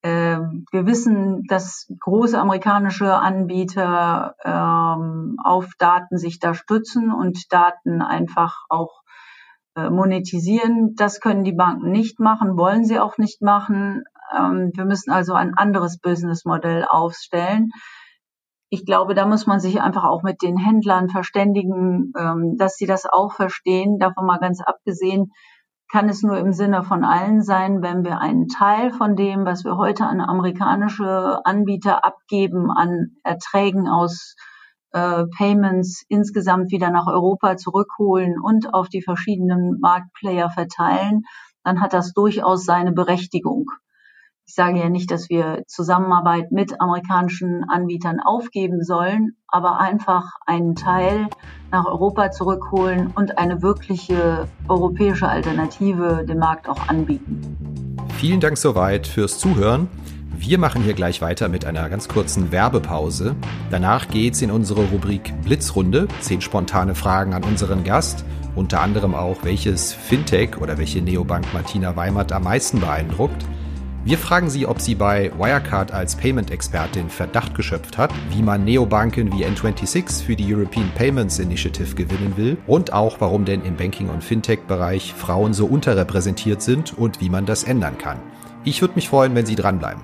Ähm, wir wissen, dass große amerikanische Anbieter ähm, auf Daten sich da stützen und Daten einfach auch äh, monetisieren. Das können die Banken nicht machen, wollen sie auch nicht machen. Ähm, wir müssen also ein anderes Businessmodell aufstellen. Ich glaube, da muss man sich einfach auch mit den Händlern verständigen, ähm, dass sie das auch verstehen. Davon mal ganz abgesehen, kann es nur im Sinne von allen sein, wenn wir einen Teil von dem, was wir heute an amerikanische Anbieter abgeben, an Erträgen aus äh, Payments insgesamt wieder nach Europa zurückholen und auf die verschiedenen Marktplayer verteilen, dann hat das durchaus seine Berechtigung. Ich sage ja nicht, dass wir Zusammenarbeit mit amerikanischen Anbietern aufgeben sollen, aber einfach einen Teil nach Europa zurückholen und eine wirkliche europäische Alternative dem Markt auch anbieten. Vielen Dank soweit fürs Zuhören. Wir machen hier gleich weiter mit einer ganz kurzen Werbepause. Danach geht's in unsere Rubrik Blitzrunde. Zehn spontane Fragen an unseren Gast. Unter anderem auch, welches Fintech oder welche Neobank Martina Weimert am meisten beeindruckt. Wir fragen sie, ob sie bei Wirecard als Payment-Expertin Verdacht geschöpft hat, wie man Neobanken wie N sechsundzwanzig für die European Payments Initiative gewinnen will und auch, warum denn im Banking- und Fintech-Bereich Frauen so unterrepräsentiert sind und wie man das ändern kann. Ich würde mich freuen, wenn Sie dranbleiben.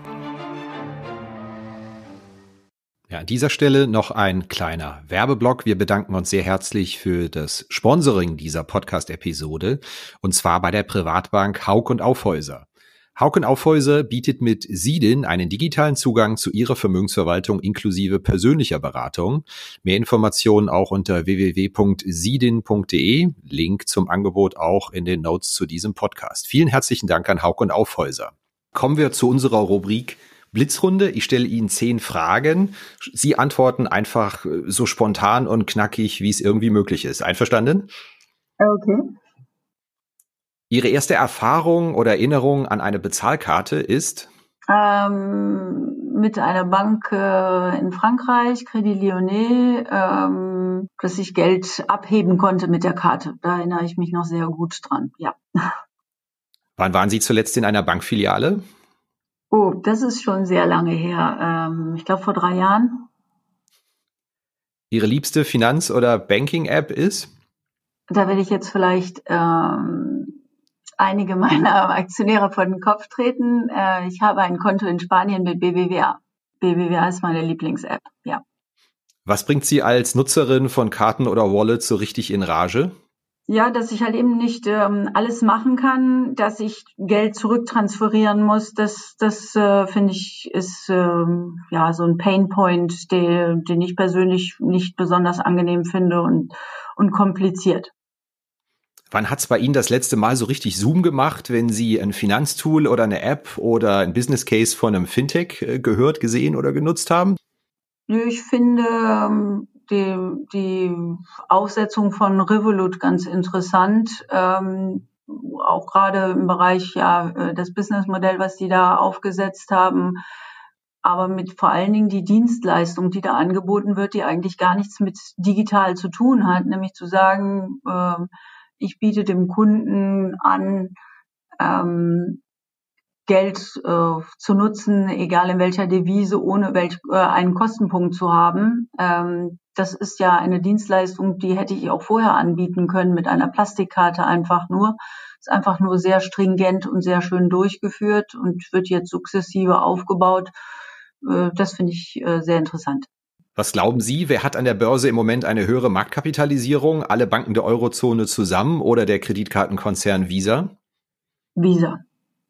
Ja, an dieser Stelle noch ein kleiner Werbeblock. Wir bedanken uns sehr herzlich für das Sponsoring dieser Podcast-Episode, und zwar bei der Privatbank Hauck und Aufhäuser. Hauck und Aufhäuser bietet mit Sidin einen digitalen Zugang zu Ihrer Vermögensverwaltung inklusive persönlicher Beratung. Mehr Informationen auch unter w w w punkt sidin punkt d e. Link zum Angebot auch in den Notes zu diesem Podcast. Vielen herzlichen Dank an Hauck und Aufhäuser. Kommen wir zu unserer Rubrik Blitzrunde. Ich stelle Ihnen zehn Fragen. Sie antworten einfach so spontan und knackig, wie es irgendwie möglich ist. Einverstanden? Okay. Ihre erste Erfahrung oder Erinnerung an eine Bezahlkarte ist? Ähm, mit einer Bank äh, in Frankreich, Crédit Lyonnais, ähm, dass ich Geld abheben konnte mit der Karte. Da erinnere ich mich noch sehr gut dran, ja. Wann waren Sie zuletzt in einer Bankfiliale? Oh, das ist schon sehr lange her. Ähm, ich glaube vor drei Jahren. Ihre liebste Finanz- oder Banking-App ist? Da werde ich jetzt vielleicht ähm, einige meiner Aktionäre vor den Kopf treten. Äh, ich habe ein Konto in Spanien mit B B V A. B B V A ist meine Lieblings-App, ja. Was bringt Sie als Nutzerin von Karten oder Wallets so richtig in Rage? Ja, dass ich halt eben nicht ähm, alles machen kann, dass ich Geld zurücktransferieren muss, das, das äh, finde ich ist ähm, ja so ein Painpoint, den, den ich persönlich nicht besonders angenehm finde und, und kompliziert. Wann hat's bei Ihnen das letzte Mal so richtig Zoom gemacht, wenn Sie ein Finanztool oder eine App oder ein Business Case von einem Fintech äh, gehört, gesehen oder genutzt haben? Ich finde ähm, die, die Aufsetzung von Revolut ganz interessant, ähm, auch gerade im Bereich ja das Businessmodell, was die da aufgesetzt haben, aber mit vor allen Dingen die Dienstleistung, die da angeboten wird, die eigentlich gar nichts mit digital zu tun hat, nämlich zu sagen, äh, ich biete dem Kunden an, ähm, Geld äh, zu nutzen, egal in welcher Devise, ohne welch, äh, einen Kostenpunkt zu haben. Ähm, das ist ja eine Dienstleistung, die hätte ich auch vorher anbieten können mit einer Plastikkarte einfach nur. Ist einfach nur sehr stringent und sehr schön durchgeführt und wird jetzt sukzessive aufgebaut. Äh, das finde ich äh, sehr interessant. Was glauben Sie, wer hat an der Börse im Moment eine höhere Marktkapitalisierung? Alle Banken der Eurozone zusammen oder der Kreditkartenkonzern Visa? Visa.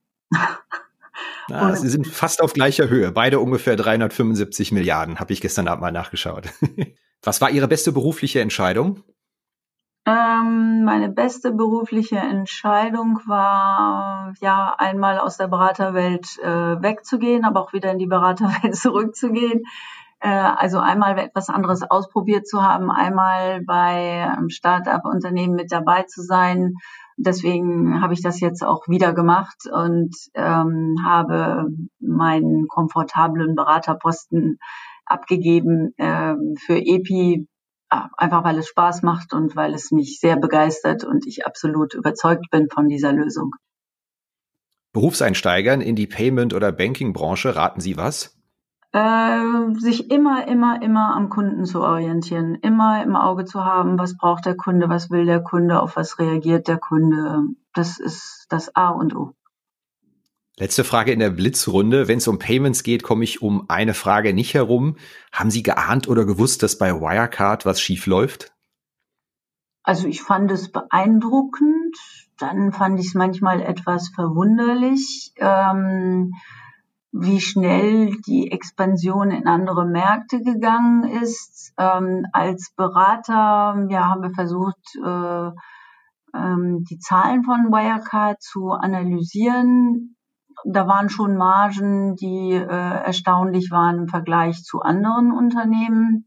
Ah, sie sind fast auf gleicher Höhe. Beide ungefähr dreihundertfünfundsiebzig Milliarden, habe ich gestern Abend mal nachgeschaut. Was war Ihre beste berufliche Entscheidung? Ähm, meine beste berufliche Entscheidung war, ja, einmal aus der Beraterwelt äh, wegzugehen, aber auch wieder in die Beraterwelt zurückzugehen. Äh, also einmal etwas anderes ausprobiert zu haben, einmal bei einem Start-up-Unternehmen mit dabei zu sein. Deswegen habe ich das jetzt auch wieder gemacht und ähm, habe meinen komfortablen Beraterposten abgegeben äh, für E P I, einfach weil es Spaß macht und weil es mich sehr begeistert und ich absolut überzeugt bin von dieser Lösung. Berufseinsteigern in die Payment- oder Banking-Branche raten Sie was? Äh, sich immer, immer, immer am Kunden zu orientieren, immer im Auge zu haben, was braucht der Kunde, was will der Kunde, auf was reagiert der Kunde. Das ist das A und O. Letzte Frage in der Blitzrunde. Wenn es um Payments geht, komme ich um eine Frage nicht herum. Haben Sie geahnt oder gewusst, dass bei Wirecard was schief läuft? Also ich fand es beeindruckend, dann fand ich es manchmal etwas verwunderlich, ähm, wie schnell die Expansion in andere Märkte gegangen ist. Ähm, als Berater ja, haben wir versucht, äh, ähm, die Zahlen von Wirecard zu analysieren. Da waren schon Margen, die äh, erstaunlich waren im Vergleich zu anderen Unternehmen.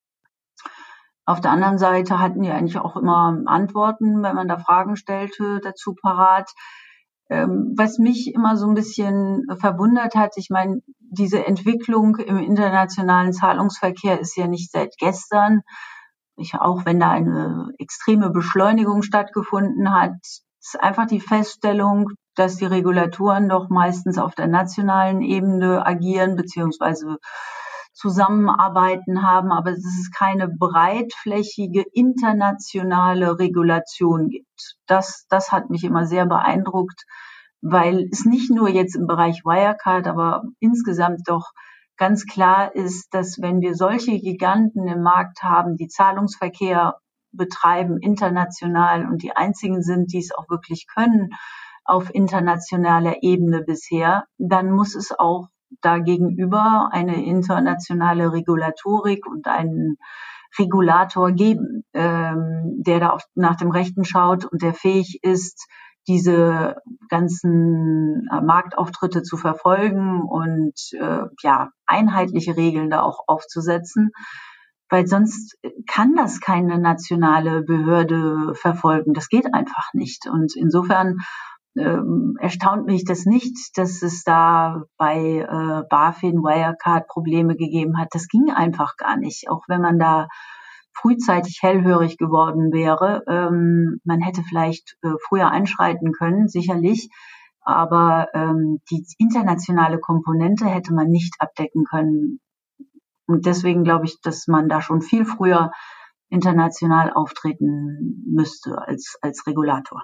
Auf der anderen Seite hatten die eigentlich auch immer Antworten, wenn man da Fragen stellte, dazu parat. Ähm, was mich immer so ein bisschen verwundert hat, ich meine, diese Entwicklung im internationalen Zahlungsverkehr ist ja nicht seit gestern. Ich, auch wenn da eine extreme Beschleunigung stattgefunden hat, ist einfach die Feststellung, dass die Regulatoren doch meistens auf der nationalen Ebene agieren, beziehungsweise Zusammenarbeiten haben, aber dass es keine breitflächige internationale Regulation gibt. Das, das hat mich immer sehr beeindruckt, weil es nicht nur jetzt im Bereich Wirecard, aber insgesamt doch ganz klar ist, dass wenn wir solche Giganten im Markt haben, die Zahlungsverkehr betreiben international und die einzigen sind, die es auch wirklich können auf internationaler Ebene bisher, dann muss es auch dagegenüber eine internationale Regulatorik und einen Regulator geben, ähm, der da auch nach dem Rechten schaut und der fähig ist, diese ganzen äh, Marktauftritte zu verfolgen und äh, ja einheitliche Regeln da auch aufzusetzen, weil sonst kann das keine nationale Behörde verfolgen. Das geht einfach nicht. Und insofern ähm, erstaunt mich das nicht, dass es da bei äh, BaFin, Wirecard Probleme gegeben hat. Das ging einfach gar nicht, auch wenn man da frühzeitig hellhörig geworden wäre. Ähm, man hätte vielleicht äh, früher einschreiten können, sicherlich, aber ähm, die internationale Komponente hätte man nicht abdecken können. Und deswegen glaube ich, dass man da schon viel früher international auftreten müsste als, als Regulator.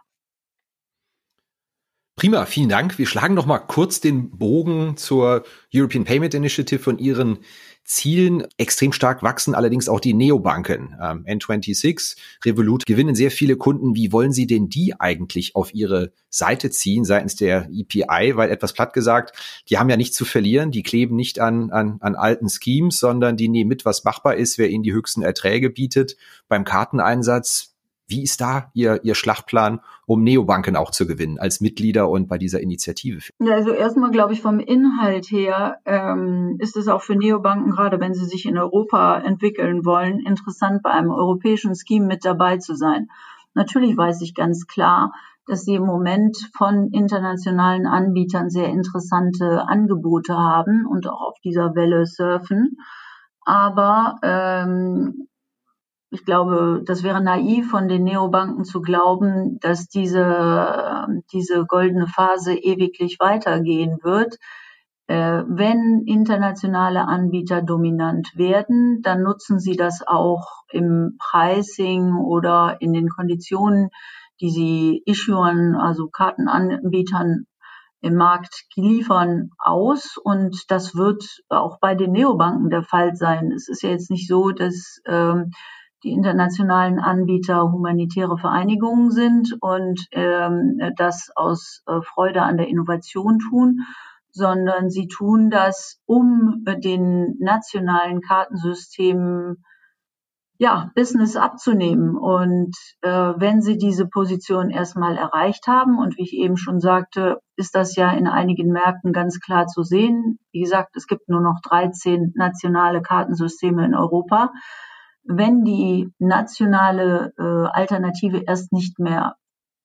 Prima, vielen Dank. Wir schlagen noch mal kurz den Bogen zur European Payment Initiative und ihren Zielen. Extrem stark wachsen allerdings auch die Neobanken. Ähm, N sechsundzwanzig, Revolut gewinnen sehr viele Kunden. Wie wollen Sie denn die eigentlich auf Ihre Seite ziehen seitens der E P I? Weil etwas platt gesagt, die haben ja nichts zu verlieren. Die kleben nicht an, an, an alten Schemes, sondern die nehmen mit, was machbar ist, wer ihnen die höchsten Erträge bietet. Beim Karteneinsatz, wie ist da Ihr, Ihr Schlachtplan, um Neobanken auch zu gewinnen als Mitglieder und bei dieser Initiative? Ja, also erstmal glaube ich vom Inhalt her ähm, ist es auch für Neobanken, gerade wenn sie sich in Europa entwickeln wollen, interessant bei einem europäischen Scheme mit dabei zu sein. Natürlich weiß ich ganz klar, dass sie im Moment von internationalen Anbietern sehr interessante Angebote haben und auch auf dieser Welle surfen. Aber ähm, ich glaube, das wäre naiv von den Neobanken zu glauben, dass diese, diese goldene Phase ewiglich weitergehen wird. Äh, wenn internationale Anbieter dominant werden, dann nutzen sie das auch im Pricing oder in den Konditionen, die sie Issuern, also Kartenanbietern im Markt liefern, aus. Und das wird auch bei den Neobanken der Fall sein. Es ist ja jetzt nicht so, dass ähm, die internationalen Anbieter humanitäre Vereinigungen sind und ähm, das aus äh, Freude an der Innovation tun, sondern sie tun das, um äh, den nationalen Kartensystemen ja, Business abzunehmen. Und äh, wenn sie diese Position erstmal erreicht haben, und wie ich eben schon sagte, ist das ja in einigen Märkten ganz klar zu sehen. Wie gesagt, es gibt nur noch dreizehn nationale Kartensysteme in Europa. Wenn die nationale äh, Alternative erst nicht mehr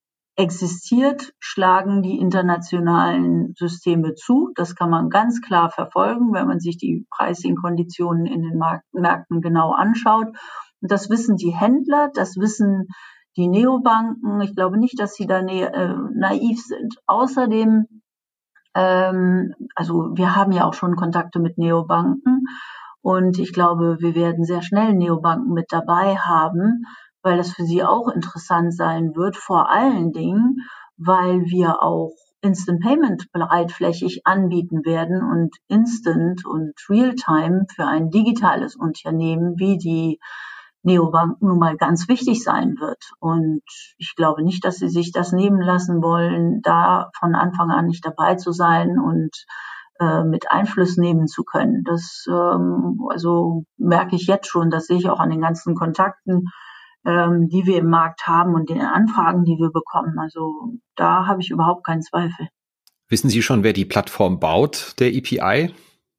existiert, schlagen die internationalen Systeme zu. Das kann man ganz klar verfolgen, wenn man sich die Pricing-Konditionen in den Märkten genau anschaut. Und das wissen die Händler, das wissen die Neobanken. Ich glaube nicht, dass sie da naiv sind. Außerdem Ähm, also wir haben ja auch schon Kontakte mit Neobanken und ich glaube, wir werden sehr schnell Neobanken mit dabei haben, weil das für sie auch interessant sein wird, vor allen Dingen, weil wir auch Instant Payment breitflächig anbieten werden und Instant und Realtime für ein digitales Unternehmen wie die Neobanken nun mal ganz wichtig sein wird. Und ich glaube nicht, dass sie sich das nehmen lassen wollen, da von Anfang an nicht dabei zu sein und äh, mit Einfluss nehmen zu können. Das ähm, also merke ich jetzt schon, das sehe ich auch an den ganzen Kontakten, ähm, die wir im Markt haben und den Anfragen, die wir bekommen. Also da habe ich überhaupt keinen Zweifel. Wissen Sie schon, wer die Plattform baut, der E P I?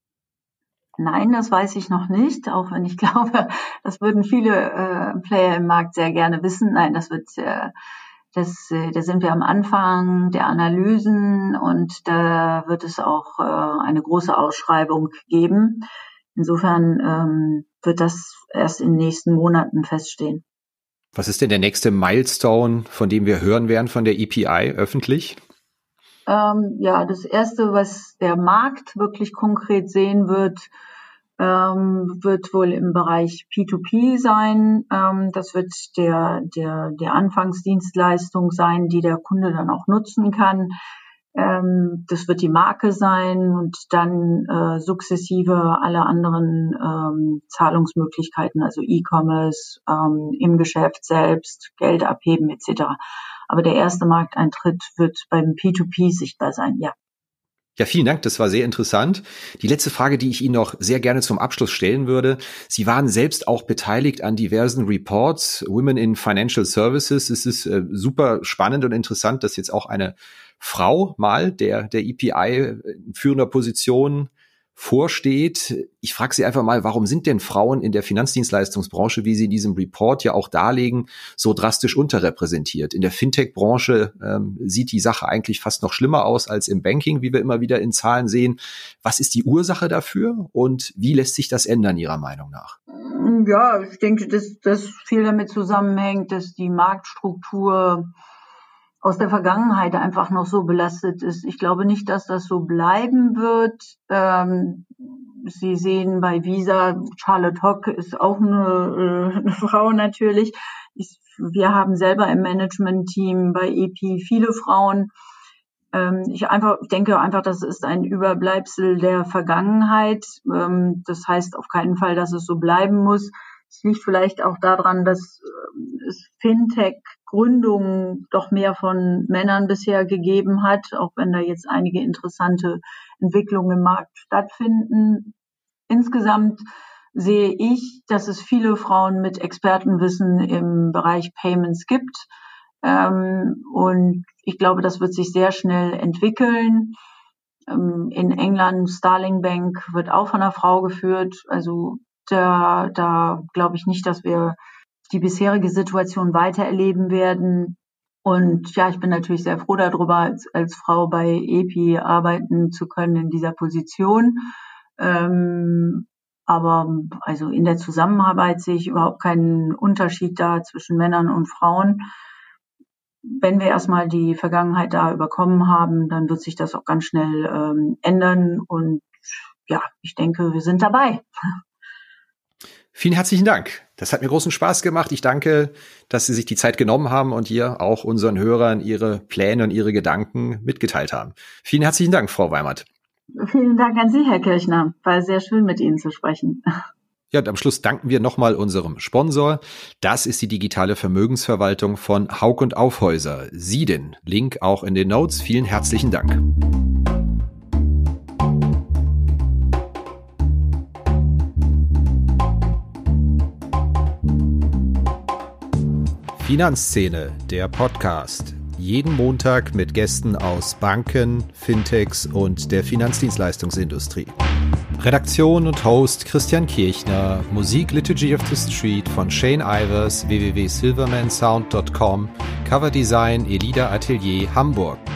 Nein, das weiß ich noch nicht, auch wenn ich glaube, das würden viele äh, Player im Markt sehr gerne wissen. Nein, das wird, äh, das, äh, da sind wir am Anfang der Analysen und da wird es auch äh, eine große Ausschreibung geben. Insofern ähm, wird das erst in den nächsten Monaten feststehen. Was ist denn der nächste Milestone, von dem wir hören werden von der E P I öffentlich? Ähm, ja, das erste, was der Markt wirklich konkret sehen wird, ähm, wird wohl im Bereich P zwei P sein. Ähm, das wird der, der, der Anfangsdienstleistung sein, die der Kunde dann auch nutzen kann. Ähm, das wird die Marke sein und dann äh, sukzessive alle anderen ähm, Zahlungsmöglichkeiten, also E-Commerce, ähm, im Geschäft selbst, Geld abheben et cetera. Aber der erste Markteintritt wird beim P zwei P sichtbar sein, ja. Ja, vielen Dank, das war sehr interessant. Die letzte Frage, die ich Ihnen noch sehr gerne zum Abschluss stellen würde. Sie waren selbst auch beteiligt an diversen Reports, Women in Financial Services. Es ist äh, super spannend und interessant, dass jetzt auch eine Frau mal der, der E P I in führender Position vorsteht. Ich frage Sie einfach mal, warum sind denn Frauen in der Finanzdienstleistungsbranche, wie Sie in diesem Report ja auch darlegen, so drastisch unterrepräsentiert? In der Fintech-Branche ähm, sieht die Sache eigentlich fast noch schlimmer aus als im Banking, wie wir immer wieder in Zahlen sehen. Was ist die Ursache dafür und wie lässt sich das ändern, Ihrer Meinung nach? Ja, ich denke, dass das viel damit zusammenhängt, dass die Marktstruktur aus der Vergangenheit einfach noch so belastet ist. Ich glaube nicht, dass das so bleiben wird. Ähm, Sie sehen bei Visa, Charlotte Hock ist auch eine, äh, eine Frau natürlich. Ich, wir haben selber im Management-Team bei E P viele Frauen. Ähm, ich einfach ich denke einfach, das ist ein Überbleibsel der Vergangenheit. Ähm, das heißt auf keinen Fall, dass es so bleiben muss. Es liegt vielleicht auch daran, dass es Fintech-Gründungen doch mehr von Männern bisher gegeben hat, auch wenn da jetzt einige interessante Entwicklungen im Markt stattfinden. Insgesamt sehe ich, dass es viele Frauen mit Expertenwissen im Bereich Payments gibt. Und ich glaube, das wird sich sehr schnell entwickeln. In England, Starling Bank wird auch von einer Frau geführt. Also Da, da glaube ich nicht, dass wir die bisherige Situation weiter erleben werden. Und ja, ich bin natürlich sehr froh darüber, als, als Frau bei E P I arbeiten zu können in dieser Position. Ähm, aber also in der Zusammenarbeit sehe ich überhaupt keinen Unterschied da zwischen Männern und Frauen. Wenn wir erstmal die Vergangenheit da überkommen haben, dann wird sich das auch ganz schnell ähm, ändern. Und ja, ich denke, wir sind dabei. Vielen herzlichen Dank. Das hat mir großen Spaß gemacht. Ich danke, dass Sie sich die Zeit genommen haben und hier auch unseren Hörern Ihre Pläne und Ihre Gedanken mitgeteilt haben. Vielen herzlichen Dank, Frau Weimert. Vielen Dank an Sie, Herr Kirchner. War sehr schön, mit Ihnen zu sprechen. Ja, und am Schluss danken wir nochmal unserem Sponsor. Das ist die digitale Vermögensverwaltung von Hauck und Aufhäuser. Sie den Link auch in den Notes. Vielen herzlichen Dank. Finanzszene, der Podcast. Jeden Montag mit Gästen aus Banken, Fintechs und der Finanzdienstleistungsindustrie. Redaktion und Host Christian Kirchner, Musik Liturgy of the Street von Shane Ivers, w w w punkt silvermansound punkt com, Coverdesign Elida Atelier Hamburg.